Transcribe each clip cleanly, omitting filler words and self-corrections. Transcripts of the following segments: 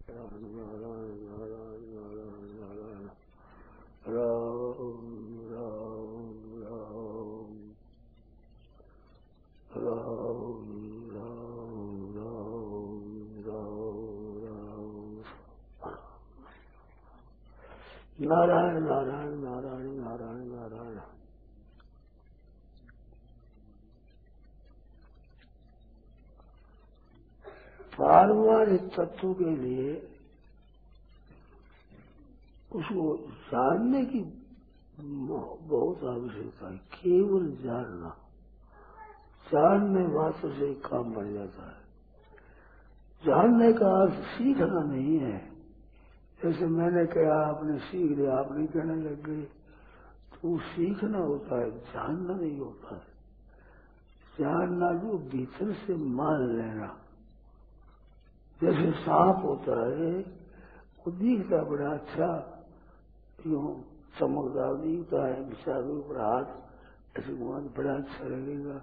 नारायण नारायण नारायण नारायण राम राम राम राम राम राम राम राम नारायण नारायण नारायण नारायण नारायण। पारमार्थिक तत्व के लिए उसको जानने की बहुत आवश्यकता है। केवल जानना, जानने मात्र से काम बढ़ जाता है। जानने का अर्थ सीखना नहीं है। जैसे मैंने कहा आपने सीख लिया, आप नहीं कहने लग गए, तो सीखना होता है, जानना नहीं होता है। जानना जो भीतर से मान लेना। जैसे सांप होता है, वो दिखता बड़ा अच्छा, यूं चमकदार दिखता है, विचार ऊपर हाथ ऐसे घुमा बड़ा अच्छा लगेगा।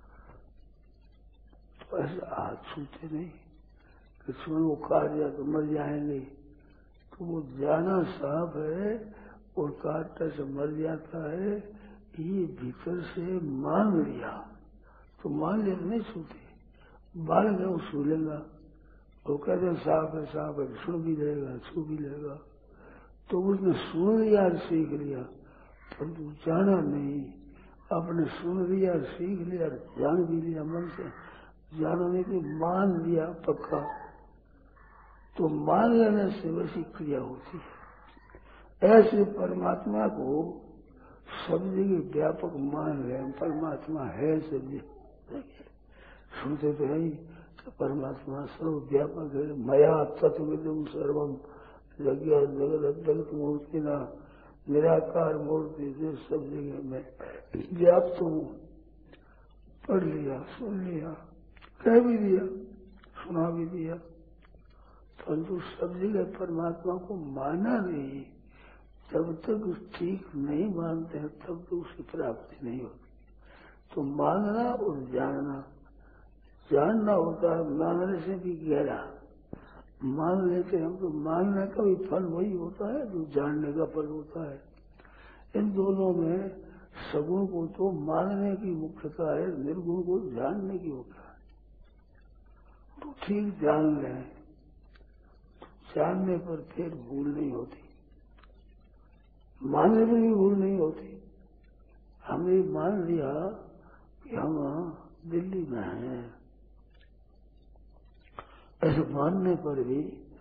तो ऐसे हाथ छूते नहीं, किसी में वो काट दिया तो मर जाएंगे। तो वो जाना सांप है और काटने से मर जाता है, ये भीतर से मान लिया। तो मान लिया तो नहीं छूते, बाल गए वो छू लेगा। वो कहते सांप है सुन भी लेगा, छू भी लेगा। तो उसने सुन लिया और सीख लिया, पर तू जाना नहीं। आपने सुन लिया और सीख लिया और जान भी लिया, मन से जाना नहीं तो मान लिया पक्का। तो मान लेने से वैसी क्रिया होती है। ऐसे परमात्मा को सब जगह व्यापक मान रहे, परमात्मा है सब जगह। सुनते तो है ही, परमात्मा सर्व व्यापक है। मया तत्विदम सर्वम जगह जगत जगत मूर्ति ना निराकार मूर्ति से सब जगह में व्याप्त हूँ। पढ़ लिया, सुन लिया, कह भी दिया, सुना भी दिया, परंतु सब जगह परमात्मा को माना नहीं। जब तक ठीक नहीं मानते हैं तब तक उसकी प्राप्ति नहीं होती। तो मानना और जानना होता है, मानने से भी गहरा। मान लेते हम तो मानने का भी फल वही होता है जो जानने का फल होता है। इन दोनों में सगुण को तो मानने की मुख्यता है, निर्गुण को जानने की मुख्यता है। तो ठीक जान लें, जानने पर फिर भूल नहीं होती, मानने पर भी भूल नहीं होती। हमने मान लिया कि हम दिल्ली में हैं, ऐसे मानने पर भी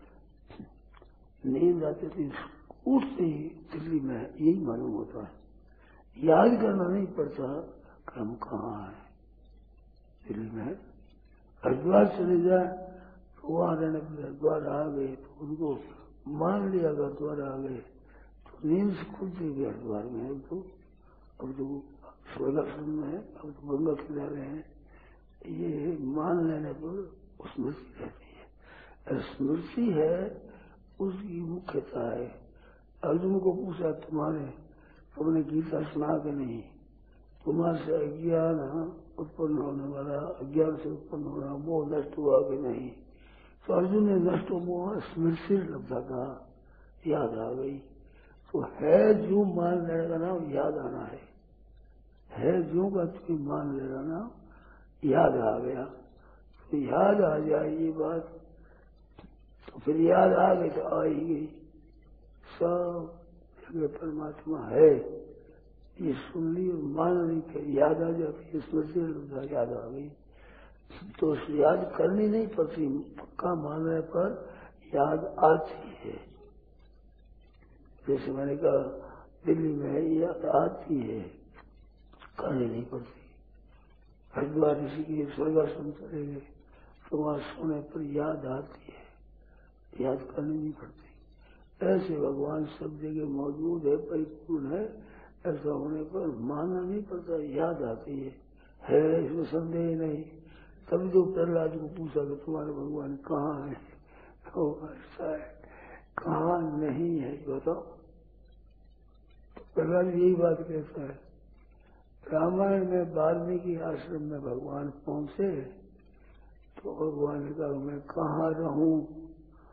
नींद आती थी, उठते ही दिल्ली में यही मालूम होता है। याद करना नहीं पड़ता कि हम कहाँ हैं, दिल्ली में। हरिद्वार चले जाए तो वहां रहने पर हरिद्वार आ गए तो उनको मान लिया हरिद्वार आ गए, तो नींद से खुलते हुए हरिद्वार में है। तो अब तो स्वर्गाश्रम में है, अब तो गंगा किनारे हैं। ये मान लेने पर स्मृति रहती है। स्मृति है उसकी मुख्यता है। अर्जुन को पूछा तुम्हारे तुमने गीता सुना के नहीं, तुम्हारे से अज्ञान उत्पन्न होने वाला, अज्ञान से उत्पन्न होना मोह नष्ट हुआ कि नहीं। तो अर्जुन ने नष्ट मोह स्मृति लब्धा कहा, याद आ गई। तो है जो मान लेने का नाम याद आना है जो का तुम्हें मान लेना नाम याद आ गया। तो याद आ जाए ये बात, तो फिर याद आ गई तो आ ही गई। सब जगह परमात्मा है, ये सुन ली और मान ली, फिर याद आ जाती, स्मृति याद आ गई। तो याद करनी नहीं पड़ती, पक्का मानने पर याद आती है। जैसे मैंने कहा दिल्ली में याद आती है, करनी नहीं पड़ती। हरिद्वार ऋषि की स्वर्गाश्रम चले गए तो वहां सोने पर याद आती है, याद करनी नहीं पड़ती। ऐसे भगवान सब जगह मौजूद है, परिपूर्ण है। ऐसा होने पर मानना नहीं पड़ता, याद आती है इसमें संदेह नहीं। तभी तो प्रहलाद को पूछा कि तुम्हारे भगवान कहाँ है, तो ऐसा है कहाँ नहीं है बताओ। तो प्रहलाद यही बात कहता है। रामायण में वाल्मीकि आश्रम में भगवान पहुंचे तो भगवान ने कहा मैं कहाँ रहूं,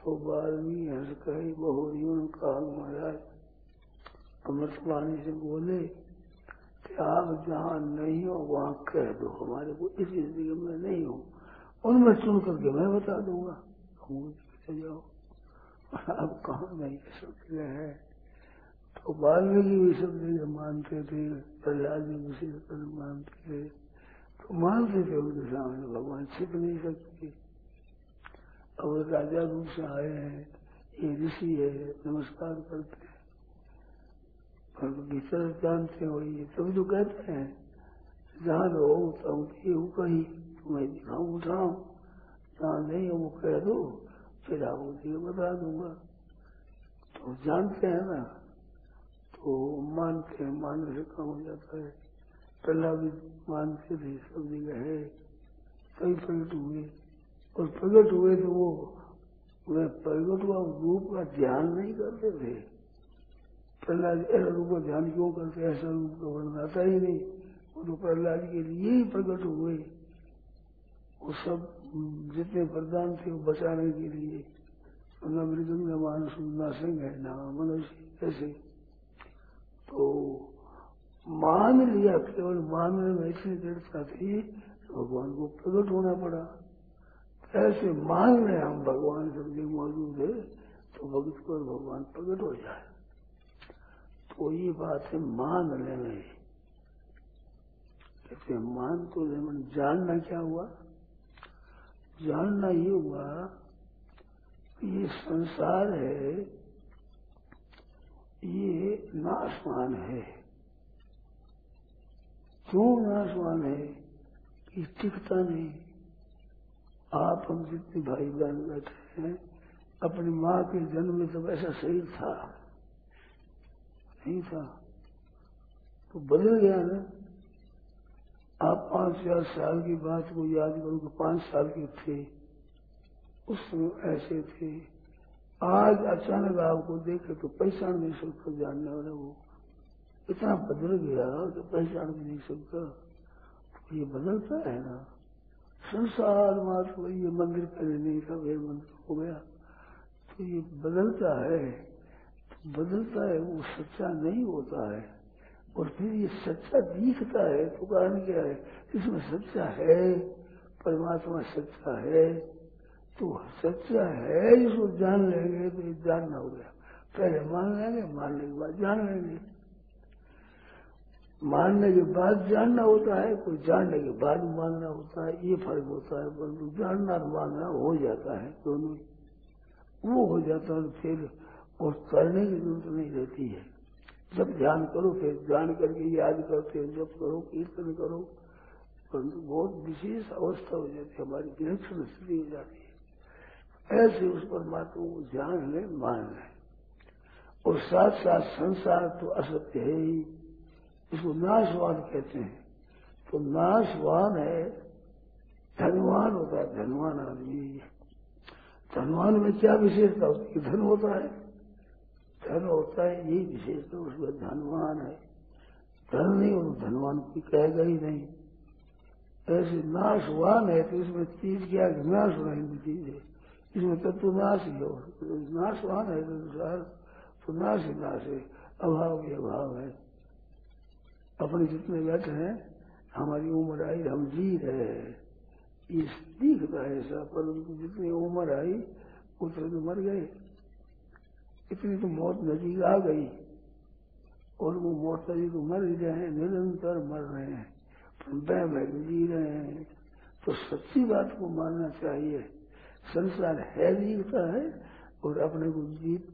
तो बारहवीं हंस कही बहुरियों काल महाराज अमृतवाणी से बोले कि आप जहाँ नहीं हो वहाँ कह दो, हमारे को इस जिंदगी में नहीं हो, उनमें सुन करके मैं बता दूंगा, चले जाओ। अब कहाँ नहीं सब जगह है। तो वाल्मीकि भी सब जगह मानते थे, प्रहलाद भी उसी तरह मानते थे, तो मानते थे उनके सामने भगवान छिप नहीं सकते। अब राजा रूप से आए हैं, ये ऋषि है, नमस्कार करते हैं, पर भीतर जानते हो ये तभी तो कहते हैं जहाँ रहो तब ये कहीं तुम्हें दिखाऊं उठाऊं, जहाँ नहीं हो वो कह दो, फिर आप उसे बता दूंगा। तो जानते हैं ना, तो मानते हैं, मानने से काम हो जाता है। पहला भी मानते थे, सब जगह है, कई प्रकट हुए और प्रकट हुए तो वो वे प्रकट हुआ रूप का ध्यान नहीं करते थे। प्रहलाद ऐसा रूप का ध्यान क्यों करते, ऐसा रूप का वर्णन आता ही नहीं। वो तो प्रहलाद के लिए ही प्रकट हुए, वो सब जितने वरदान थे वो बचाने के लिए। न मृदंग न मानस न सिंह है न मनुष्य, ऐसे तो मान लिया, केवल मानने में इतनी दृढ़ता थी भगवान को प्रकट होना पड़ा। ऐसे मान लें हम भगवान सब जगह मौजूद है तो भक्त को भगवान प्रकट हो जाए, तो ये बात है मान लेने। कहते मान तो लेकिन जानना क्या हुआ, जानना ये हुआ कि ये संसार है, ये नाशवान है। क्यों नाशवान है कि टिकता नहीं। आप हम जितने भाई बहन बैठे हैं, अपनी माँ के जन्म में तब ऐसा शरीर था नहीं था, तो बदल गया ना। आप 5-4 साल की बात को याद करो कि 5 साल के थे, उस समय ऐसे थे। आज अचानक आपको देखे तो पहचान नहीं सकता, जानने वाला वो इतना बदल गया कि पहचान भी नहीं सकता। तो ये बदलता है ना संसार मात्र। ये मंदिर पहले नहीं था, वे मंदिर हो गया, तो ये बदलता है। तो बदलता है, वो सच्चा नहीं होता है। और फिर ये सच्चा दिखता है, तो कारण क्या है, इसमें सच्चा है, परमात्मा सच्चा है, तो सच्चा है, इसको जान लेंगे तो ये जानना हो गया। पहले मान लेंगे, मानने के बाद जान लेंगे। मानने के बाद जानना होता है, कोई जानने के बाद मानना होता है, ये फर्क होता है। परंतु जानना और मानना हो जाता है, दोनों वो हो जाता है। फिर और करने की जरूरत नहीं रहती है। जब ध्यान करो फिर जान करके याद करते हो, जब करो कीर्तन करो, परंतु बहुत विशेष अवस्था हो जाती है, हमारी विलक्षण स्थिति हो जाती है। ऐसे उस परमात्मा को जान ले, मान ले। और साथ साथ संसार तो असत्य है ही, इसको नाशवान कहते हैं। तो नाशवान है, धनवान होता है, धनवान आदमी। धनवान में क्या विशेषता होती है, धन होता है, धन होता है, यही विशेषता उसमें धनवान है। धन नहीं हो तो धनवान कोई कहेगा ही नहीं। ऐसे नाशवान है तो इसमें चीज क्या है, नाश होने चीज है, इसमें तत्व नाश ही हो। नाशवान है तो नाश ही नाश है, अभाव ही अभाव है। अपने जितने बैठे हैं, हमारी उम्र आई, हम जी रहे हैं, ये दिखता है ऐसा, परंतु जितनी उम्र आई उतने तो मर गए। इतनी तो मौत नजीक आ गई, और वो मौत नजीक तो मर ही रहे हैं, निरंतर मर रहे हैं, बह बह जी रहे हैं। तो सच्ची बात को मानना चाहिए। संसार है, जीता है, और अपने को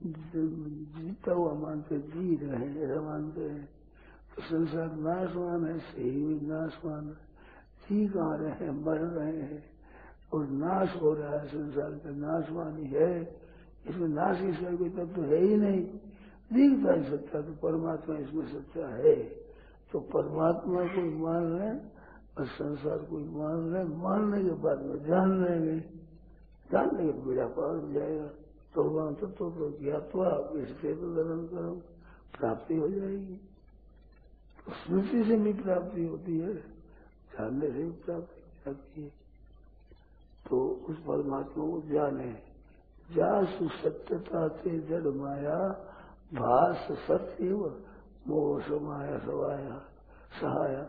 जीता हुआ मानते, जी रहे हैं, ऐसा मानते हैं। तो संसार नाशवान है, सही भी नाशवान है, जी कहाँ रहे हैं, मर रहे हैं, और नाश हो रहा है। संसार का नाशवान ही है, इसमें नाश की सिवाय कोई तत्व है ही नहीं। दिखता है सच्चा, तो परमात्मा इसमें सच्चा है। तो परमात्मा को मान लें और संसार को मान लें, मानने के बाद में जान लेंगे, जानने के बेड़ा पार हो जाएगा। तो वहां तत्व को ज्ञातवा इससे तो गलन करो, प्राप्ति हो जाएगी। तो स्मृति से भी प्राप्ति होती है, जानने से भी प्राप्ति हो जाती है। तो उस परमात्मा को जाने, जासु सत्यता ते जड़ माया भास सत्य मोह समाया सवाया सहाया।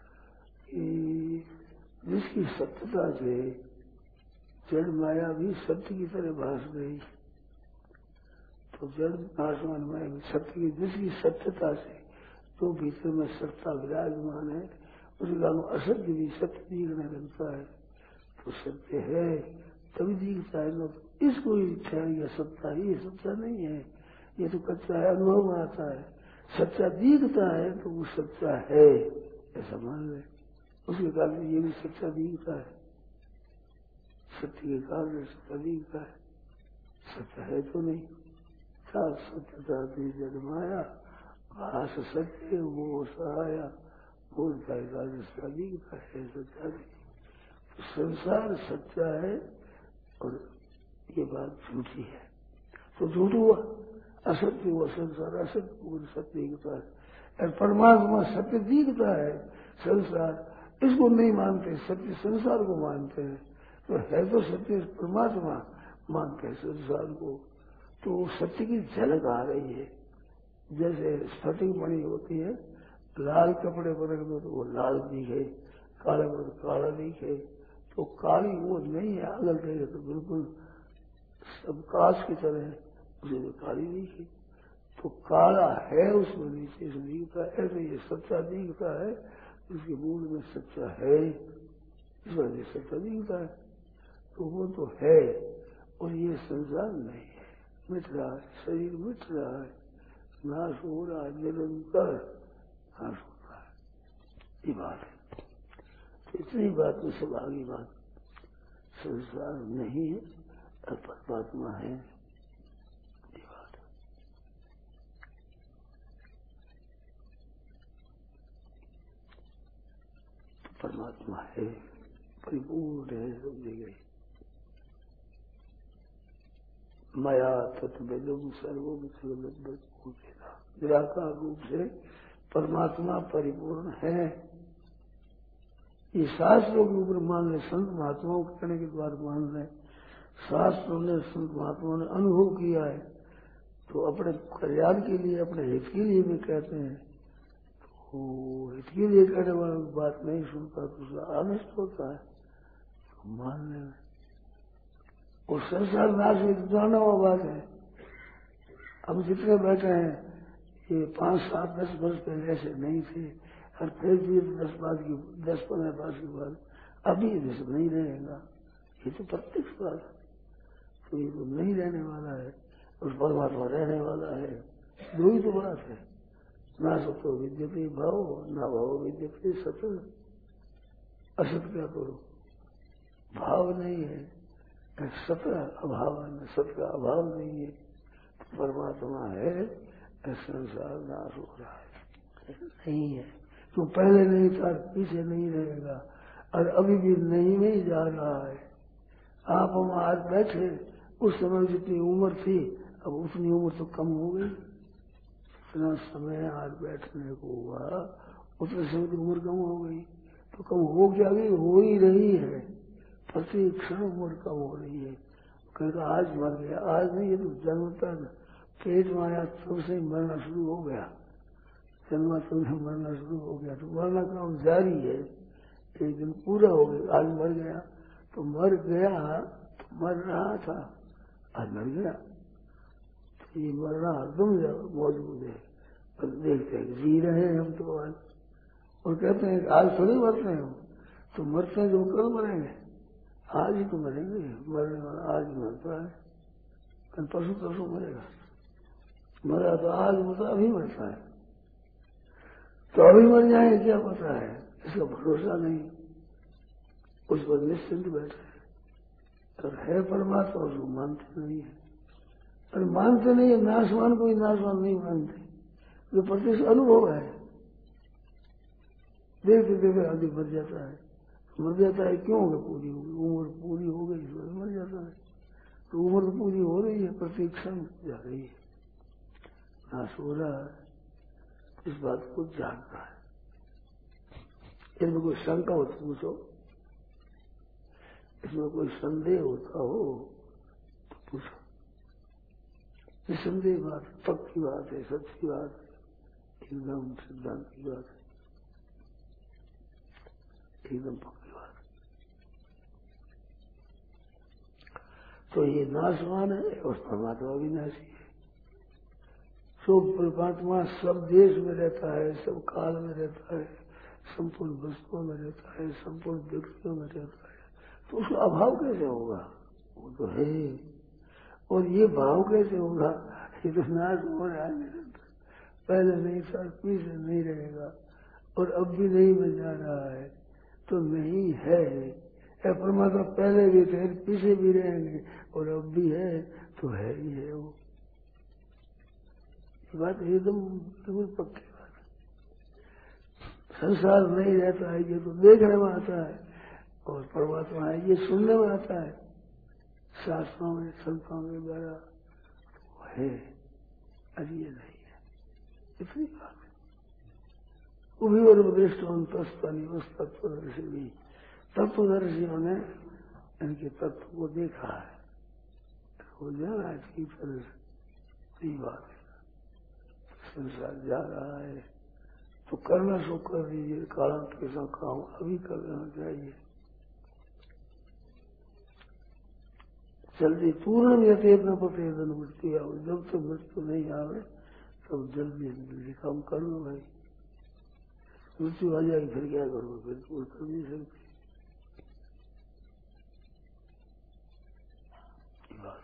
जिसकी सत्यता से जड़ माया भी सत्य की तरह भास गई, तो जड़ आसमान में सत्य की जिसकी सत्यता से तो भीतर में सत्ता विराजमान है, उसका असत्य भी सत्य दिखने लगता है। तो सत्य है तभी दिखता है ना। इसको ही ठहरिया सत्ता, ये सच्चा नहीं है, ये तो कच्चा है, अनुभव में आता है। सच्चा दिखता है तो वो सच्चा है ऐसा मान ले, उसके कारण ये भी सच्चा दिखता है। सत्य के कारण सत्य दिखता है, सत्य है तो नहीं। सत्यता थी जन्माया भास सत्य वो सहाया, बोलता है कारण सत्य दिखता है, सच्चा नहीं। तो संसार सच्चा है और ये बात झूठी है, तो झूठ हुआ, असत्य हुआ संसार, असत्य हुआ सत्य दिखता है। और परमात्मा सत्य दिखता है, संसार इसको नहीं मानते, सत्य संसार को मानते हैं। तो है तो सत्य परमात्मा, मानते हैं संसार को। तो सत्य की झलक आ रही है, जैसे स्फटिक मणि होती है, लाल कपड़े पर रख दो तो वो लाल दिखे, काले पर काला दिखे। तो काली वो नहीं है, अगल देखे तो बिल्कुल सब कांच की तरह उसे तो काली दिखे। तो काला है उसमें नीचे से दिखता है, ऐसे ये सच्चा दिखता है, उसके मूल में सच्चा है, इस वजह से सच्चा दिखता है। तो वो तो है और ये संसार नहीं है, मिट रहा है, शरीर मिट रहा है, नाश हो रहा है, निरंतर नाश हो रहा है, ये बात है। तो इतनी बात में सब आगे बात, संसार नहीं है और परमात्मा है, ये बात है। तो परमात्मा है, परिपूर्ण है, समझी गई। मया तत्वेदम सर्वम सर्वभूतेना, निराकार रूप से परमात्मा परिपूर्ण है। ये शास्त्रों के ऊपर मान ले, संत महात्माओं के कहने के द्वारा मान ले, शास्त्रों ने संत महात्माओं ने अनुभव किया है, तो अपने कल्याण के लिए, अपने हित के लिए भी कहते हैं। तो हित के लिए कहने वालों की बात नहीं सुनता तो उसका अनिष्ट होता है, तो मान ले। और संसार नाश में जाना हुआ बात है। अब जितने बैठे हैं ये 5, 7, 10 वर्ष पहले ऐसे नहीं थे, और फिर भी 10-15 वर्ष के बाद अभी ये सब नहीं रहेगा, ये तो प्रत्यक्ष बात है। तो ये तो नहीं रहने वाला है, उस परमात्मा रहने वाला है, दो ही तो बात है। ना सतो विद्यते भाव, ना भाव विद्यते सत। असत क्या करो, भाव नहीं है, सत अभाव है, सत का अभाव नहीं है, तो परमात्मा है, संसार नाश हो रहा है, नहीं है। तो पहले नहीं था, पीछे नहीं रहेगा, और अभी भी नहीं में ही जा रहा है। आप हम आज बैठे, उस समय जितनी उम्र थी अब उतनी उम्र तो कम हो गई। जितना समय आज बैठने को हुआ उतने समय की उम्र कम हो गई, तो कम हो क्या गई, हो ही रही है, प्रति क्षण उम्र कम हो रही है। कहता आज मर गया, आज नहीं, ये तो जन्मता पेट में आया तब से मरना शुरू हो गया, जन्मा तब से मरना शुरू हो गया, तो मरना काम जारी है। एक दिन पूरा हो गया, आज मर गया, तो मर गया तो मर रहा था, आज मर गया, तो ये मरना हरदम मौजूद है। पर देखते हैं जी रहे हैं हम तो आज, और कहते हैं आज थोड़ी मरते हैं हम, तो मरते हैं जो कल मरेंगे, आज ही तो मरेंगे, मरने वाला आज ही मरता है, कल परसों परसों मरेगा, मरा तो आज मरता, अभी मरता है, तो अभी मर जाएंगे क्या पता है, इसका भरोसा नहीं, उस पर निश्चिंत बैठे हैं। और है परमात्मा, उसको मानते नहीं है, और मानते नहीं है, नाशवान को ही नाशवान नहीं मानते, जो प्रत्यक्ष अनुभव है, देखते देखते आदमी मर जाता है। मर जाता है क्यों होगा, पूरी हो गई उम्र, पूरी हो गई, इस वजह मर जाता है। तो उम्र तो पूरी हो रही है, प्रत्येक क्षण जा रही है, नाश हो रहा है, इस बात को जानना है। इसमें कोई शंका हो तो पूछो, इसमें कोई संदेह होता हो तो पूछो। निसंदेह बात, पक्की बात है, सच्ची बात है, एकदम सिद्धांत की बात है, एकदम पक्की बात है। तो ये नाशवान है और परमात्मा भी नाशी है। सो परमात्मा सब देश में रहता है, सब काल में रहता है, संपूर्ण वस्तुओं में रहता है, संपूर्ण व्यक्तियों में रहता है, तो उसका अभाव कैसे होगा? वो तो है। और ये भाव कैसे होगा? ये तो नाश हो रहा है निरंतर, पहले नहीं था, पीछे नहीं रहेगा, और अब भी नहीं बन जा रहा है, तो नहीं है। परमात्मा पहले भी थे, पीछे भी रहेंगे, और अब भी है, तो है ही है वो। ये बात एकदम बिल्कुल पक्की बात है। संसार नहीं रहता है, ये तो देखने में आता है, और परमात्मा है ये सुनने में आता है शास्त्रों में, संतों के द्वारा, तो है, अभी ये नहीं है। इतनी बात है। उभी और उपदिष्ट तत्व तत्वदर्शी भी, तत्वदर्शियों ने इनके तत्व को देखा है, हो जाना अच्छी तरह से। सही बात है। संसार जा रहा है तो करना सो कर दीजिए, कालांत के साथ काम अभी कर लेना चाहिए। जल्दी पूर्ण व्यतीत न पते धन मृत्यु आवे, जब तक मृत्यु नहीं आवे तब जल्दी जल्दी काम कर लो भाई। मृत्यु आ जाएगी फिर क्या करोगे? फिर कोई कर नहीं सकते। बात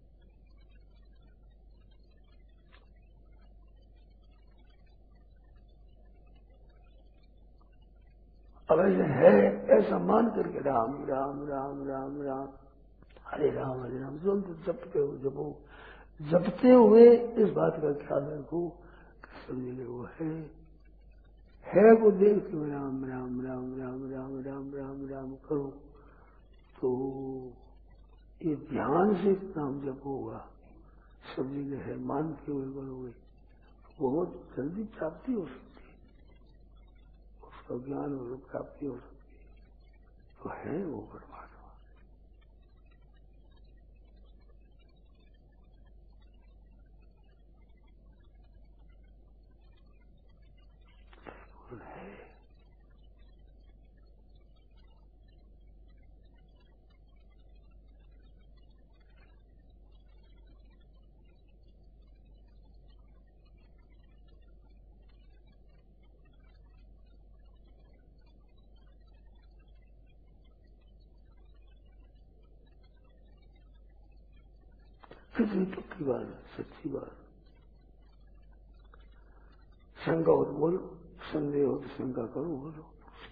अब ऐसे है, ऐसा मान करके राम राम राम राम राम हरे राम जो जपते हो जपो, जपते हुए इस बात का ख्याल रखो कि समझिए वो है को देखते हुए राम राम राम राम राम राम राम राम करो, तो ये ध्यान से नाम जप होगा, सब जगह है, मानते हुए करोगे बहुत जल्दी प्राप्ति हो सकती है, उसका ज्ञान और प्राप्ति हो सकती है। तो है वो परमात्मा। कितनी पक्की बात है, सच्ची बात। शंका हो तो बोलो, संदेह हो तो शंका करो, बोलो।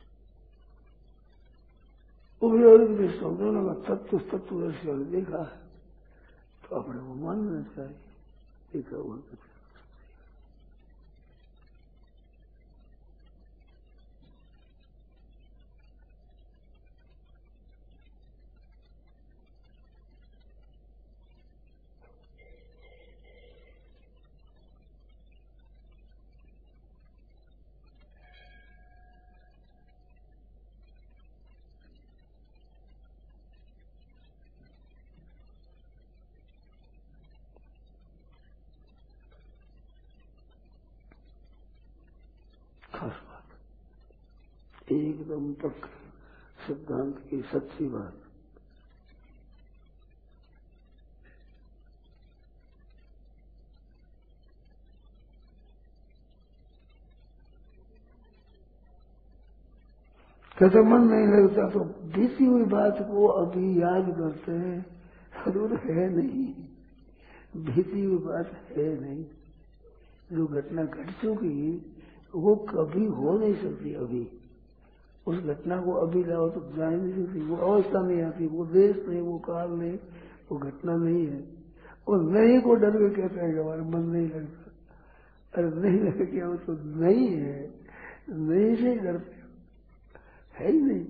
उपयोग दृष्टि दोनों का तत्वदर्शियों ने देखा है, तो अपने को मानना चाहिए। देखा हुआ खास बात, एकदम पक्का सिद्धांत की सच्ची बात। कहते मन नहीं लगता तो बीती हुई बात को अभी याद करते हैं, जरूर है नहीं, बीती हुई बात है नहीं। जो घटना घट चुकी वो कभी हो नहीं सकती, अभी उस घटना को अभी लाओ तो जा ही नहीं सकती, वो अवस्था नहीं आती, वो देश नहीं, वो काल नहीं, वो घटना नहीं है। और नहीं को डर के कहते हैं कि हमारा मन नहीं लगता। अरे नहीं लगे क्या, वो तो नहीं है, नहीं से डरते है ही नहीं,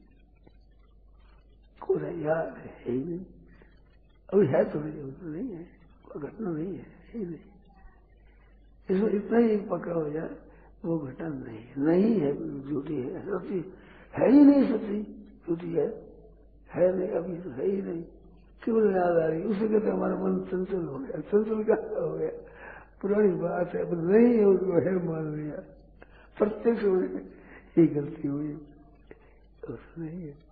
कोई याद है ही नहीं, अभी है तो नहीं है, कोई घटना नहीं है ही नहीं। इसमें इतना ही पक्का हो जाए वो घटना नहीं है, झूठी है, सच्ची है ही नहीं, सच्ची झूठी है नहीं, अभी तो है ही नहीं, केवल याद आ रही, उसे कहते हमारा मन चंचल हो गया। चंचल क्या हो गया? पुरानी बात है, पर नहीं है, उसको है मान लिया। प्रत्यक्ष ही गलती हुई, उसमें नहीं है।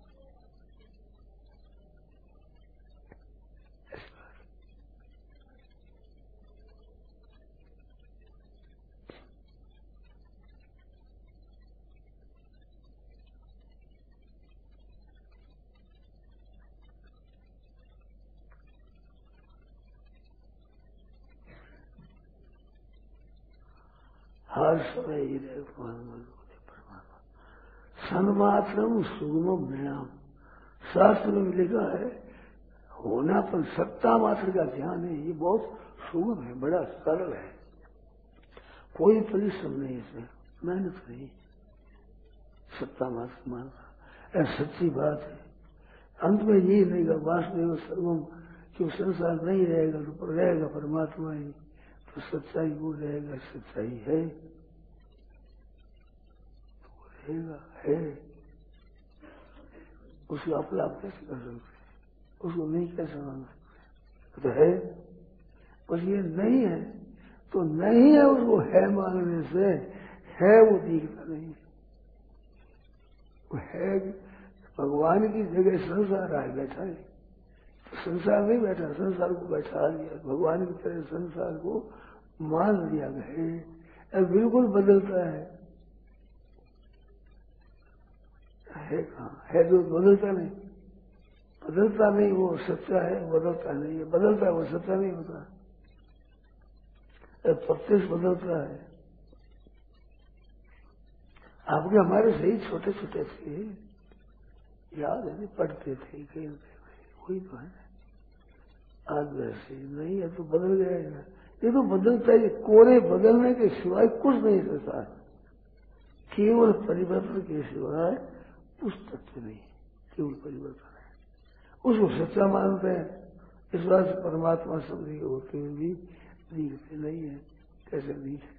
हर समय ही रहे परमात्मा। सन्मात्रम सुगम नयाम, शास्त्र में लिखा है होना पर सत्ता मात्र का ध्यान है। ये बहुत सुगम है, बड़ा सरल है, कोई परिश्रम नहीं इसमें, मेहनत नहीं। सत्ता मात्र मानना सच्ची बात है। अंत में ये नहीं का वासुदेव सर्वम, कि संसार नहीं रहेगा तो रहेगा परमात्मा ही, तो सच्चाई वो रहेगा, सच्चाई है तो रहेगा, है। उसको अपलाप कैसे कर सकते, उसको नहीं कैसे मान सकते, तो है। बस ये नहीं है तो नहीं है, उसको है मानने से है वो दिखता नहीं। वो है भगवान की जगह संसार आए बैठा है, तो संसार नहीं बैठा, संसार को बैठा लिया, भगवान की तरह संसार को मान लिया गया। बिल्कुल बदलता है कहाँ है, जो बदलता नहीं, बदलता नहीं वो सच्चा है, बदलता नहीं है, बदलता है वो सच्चा नहीं होता, प्रत्यक्ष बदलता है। आपके हमारे सही छोटे छोटे थे, याद है, पढ़ते थे, खेलते थे, वही तो है। आज वैसे नहीं है तो बदल जाएगा। ये तो बदलता है, कोरे बदलने के सिवाय कुछ नहीं रहता, केवल परिवर्तन के सिवाय उस तत्व नहीं, केवल परिवर्तन है। उसको सच्चा मानते हैं, इस बात से परमात्मा समझे होते हुए भी दिखते नहीं है। कैसे दिखे?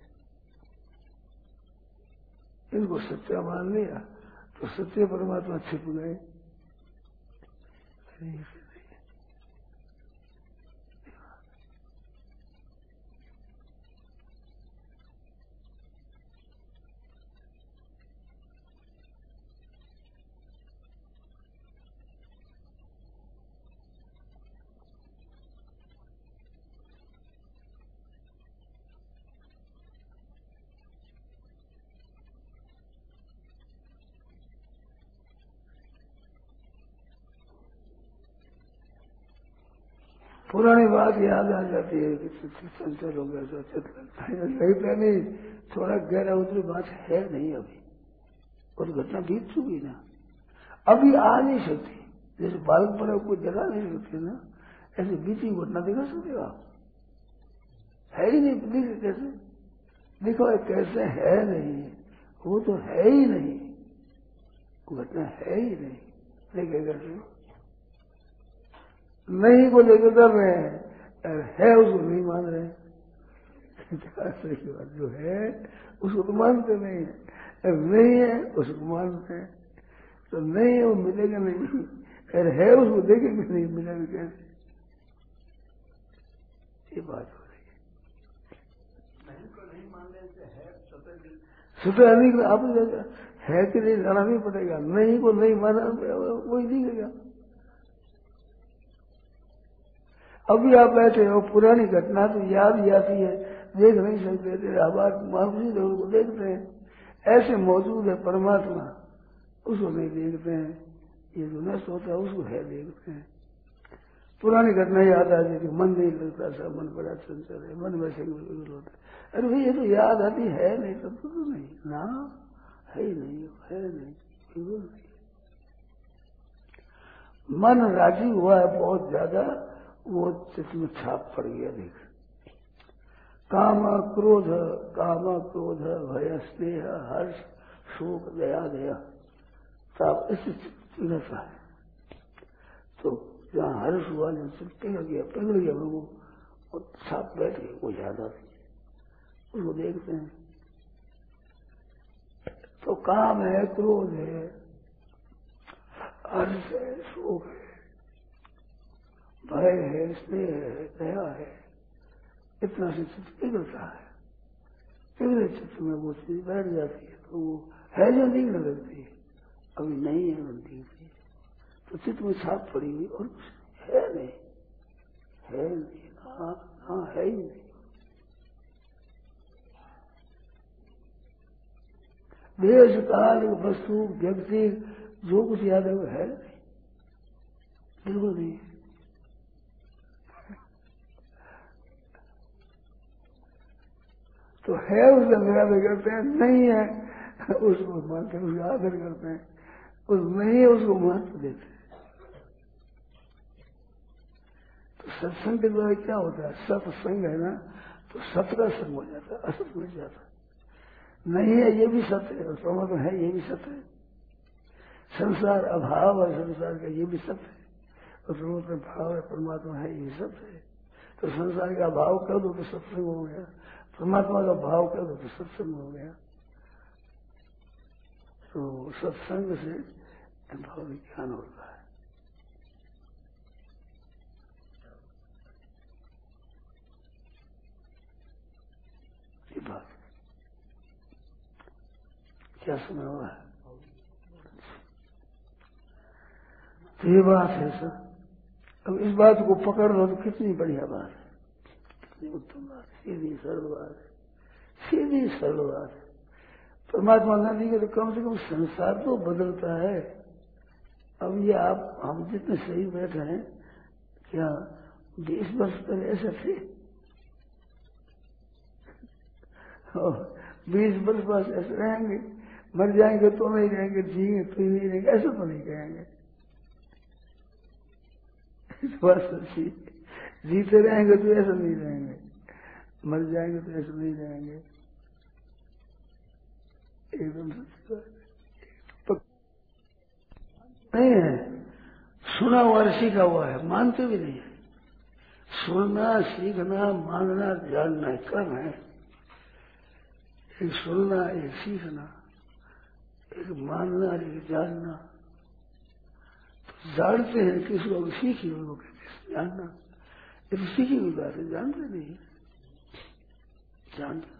इनको सच्चा मान लिया तो सच्चे परमात्मा छिप गए। पुरानी बात याद आ जाती है कि चंचल हो गया, तो चित लगता है, लगता नहीं, थोड़ा गहरा उतरी बात है नहीं अभी, और घटना बीत चुकी ना, अभी आ नहीं सकती। जैसे बालक पर कोई जगा नहीं सकते ना, ऐसे बीती घटना दिखा सकते हो आप? है ही नहीं, दिखे कैसे? देखो कैसे है नहीं, वो तो है ही नहीं, घटना है ही नहीं, देखे कैसे? नहीं को लेकर कर रहे हैं, है उसको नहीं मान रहे हैं। जो है उसको तो मानते नहीं है, नहीं है उसको मानते हैं, तो नहीं है वो मिलेगा नहीं, अगर है उसको देखेंगे नहीं, मिलेगा कैसे? ये बात हो रही है। नहीं को नहीं मानने से है स्वतः अधिक, आप है कि नहीं जाना भी पड़ेगा, नहीं को नहीं माना वही दिखेगा। अभी आप बैठे हो, पुरानी घटना तो याद ही आती है, देख नहीं सकते थे, आवाज मामूली लोगों को देखते हैं, ऐसे मौजूद है परमात्मा, उसको नहीं देखते हैं। ये जो नष्ट होता है उसको है देखते हैं। पुरानी घटना याद आ जाती, मन नहीं लगता, सब मन बड़ा चंचल है, मन वैसे होता है। अरे भाई ये तो याद आती है नहीं, तब तो नहीं ना, है ही नहीं, है नहीं, बिल्कुल नहीं। मन राजी हुआ है बहुत ज्यादा, वो चित्त में छाप पड़ गया। देख, काम क्रोध भय स्नेह हर्ष शोक दया दया, तब इस चिन्ह सा है। तो जहाँ हर्ष हुआ जब पिघल गया वो छाप बैठ गई, वो याद आती है, उसको देखते हैं। तो काम है, क्रोध है, हर्ष है, शोक है, भय है, स्नेह है, दया है, इतना से चित्त पिघलता है। पिघले चित्त में वो चीज बैठ जाती है तो वो है जो नहीं लगती, अभी नहीं है बनती तो चित्त में छाप पड़ी हुई और कुछ है नहीं, है नहीं, हाँ है ही नहीं। देश काल वस्तु व्यक्ति जो कुछ याद है वो है नहीं, बिल्कुल नहीं। तो है उसका निरादर करते हैं, नहीं है उसको मानते हैं, उसका आदर करते हैं, उस नहीं है उसको महत्व देते हैं। तो सत्संग के द्वारा क्या होता है, सत्संग है ना तो सत्य का संग हो जाता है, असत मिट जाता है। नहीं है ये भी सत्य है, परमात्मा है ये भी सत्य है। संसार अभाव है संसार का ये भी सत्य है, और परमात्मा भाव है परमात्मा है ये भी सत्य है। तो संसार का भाव कर दो तो सत्संग हो गया, परमात्मा का भाव कर दो तो सत्संग हो गया। तो सत्संग से भाव ज्ञान होता है। ये बात क्या सुना हुआ है? तो ये बात है सर। अब इस बात को पकड़ लो तो कितनी बढ़िया बात है, कितनी उत्तम बात है, सीधी सरल बात है, सीधी सरल बात है। परमात्मा न दिखे तो कम से कम संसार तो बदलता है। अब ये आप हम जितने सही बैठे हैं, क्या 20 वर्ष पहले ऐसे थे? और 20 वर्ष बाद ऐसे रहेंगे, मर जाएंगे तो नहीं रहेंगे, जिएंगे तो ही नहीं रहेंगे, ऐसा तो नहीं कहेंगे। इस बात सच्ची, जीते रहेंगे तो ऐसा नहीं रहेंगे, मर जाएंगे तो ऐसा नहीं रहेंगे, एकदम सच्ची बात नहीं है। सुना हुआ सीखा हुआ है, मानते भी नहीं है। सुनना, सीखना, मानना, जानना कर्म है। एक सुनना, एक सीखना, एक मानना, एक जानना। तो जानते हैं किसी को सीखी हुई, वो कहते जानना। ये तो सीखी हुई बात है, जानते नहीं, जानते नहीं।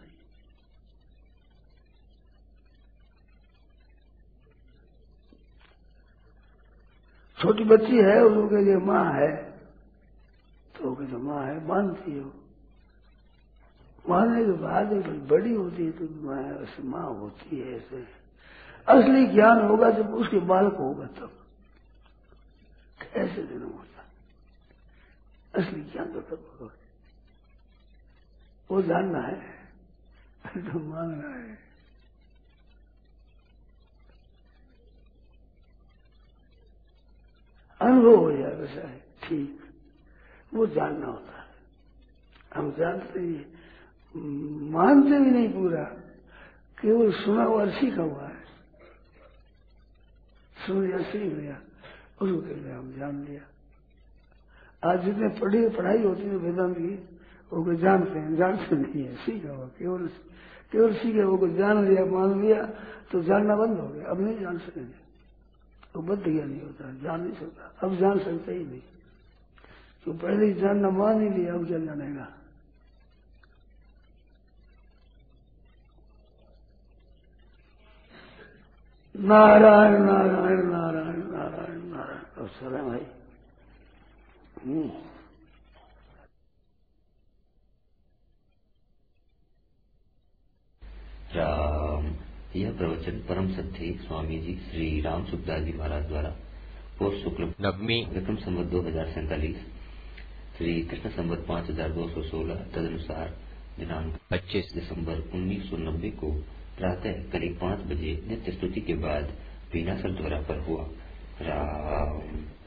छोटी बच्ची है, उसको कहते माँ है, तो वो कहते माँ है, मानती हो। मानने के बाद बड़ी होती है तो माँ ऐसे माँ होती है। ऐसे असली ज्ञान होगा जब उसके बालक होगा तब, ऐसे दिन होता असली ज्ञान तो तब होगा। वो जानना है तो मानना है। अनुभव हो जाए वैसा है, ठीक, वो जानना होता है। हम जानते ही मानते भी नहीं पूरा, केवल सुना हुआ सीखा हुआ है। सुन लिया, सीख लिया, उसको कहते हम जान लिया। आज जितने पढ़ाई होती है वेदांत की, वो जानते हैं, जानते नहीं है, सीखा हुआ, केवल सीखे वो जान लिया, मान लिया तो जानना बंद हो गया। अब नहीं जान सकेंगे, तो बद्ध ज्ञान नहीं होता, जान नहीं सकता, अब जान सकते ही नहीं। तो पहले ही जानना मान ही लिया, अब क्या जानेगा। नारायण नारायण नारायण नारायण नारायण। अवसर है भाई। राम। यह प्रवचन परम सत्य स्वामी जी श्री राम सुखदास जी महाराज द्वारा पौष शुक्ल नवमी प्रथम संवत 2047 श्री कृष्ण संवत 5216 तदनुसार दिनांक 25 दिसंबर 1990 को प्रातः करीब 5 बजे नित्य स्तुति के बाद वीणासर द्वारा पर हुआ। राम।